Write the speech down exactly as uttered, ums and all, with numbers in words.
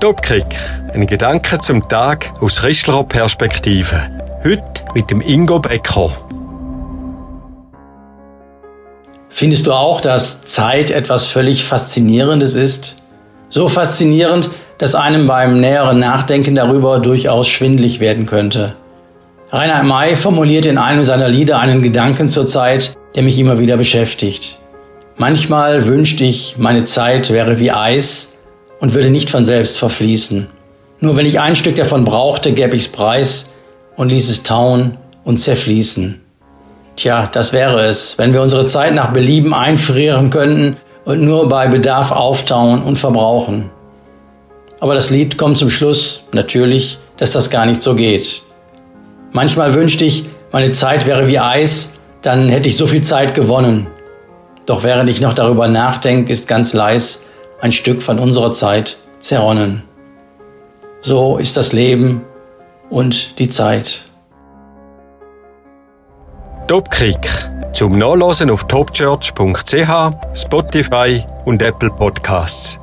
Topkick, ein Gedanke zum Tag aus christlicher Perspektive. Heute mit dem Ingo Becker. Findest du auch, dass Zeit etwas völlig Faszinierendes ist? So faszinierend, dass einem beim näheren Nachdenken darüber durchaus schwindelig werden könnte. Rainer May formuliert in einem seiner Lieder einen Gedanken zur Zeit, der mich immer wieder beschäftigt. Manchmal wünschte ich, meine Zeit wäre wie Eis und würde nicht von selbst verfließen. Nur wenn ich ein Stück davon brauchte, gäb ich's preis und ließ es tauen und zerfließen. Tja, das wäre es, wenn wir unsere Zeit nach Belieben einfrieren könnten und nur bei Bedarf auftauen und verbrauchen. Aber das Lied kommt zum Schluss, natürlich, dass das gar nicht so geht. Manchmal wünschte ich, meine Zeit wäre wie Eis, dann hätte ich so viel Zeit gewonnen. Doch während ich noch darüber nachdenke, ist ganz leis ein Stück von unserer Zeit zerronnen. So ist das Leben und die Zeit. Topkick. Zum Nachlesen auf topchurch punkt c h, Spotify und Apple Podcasts.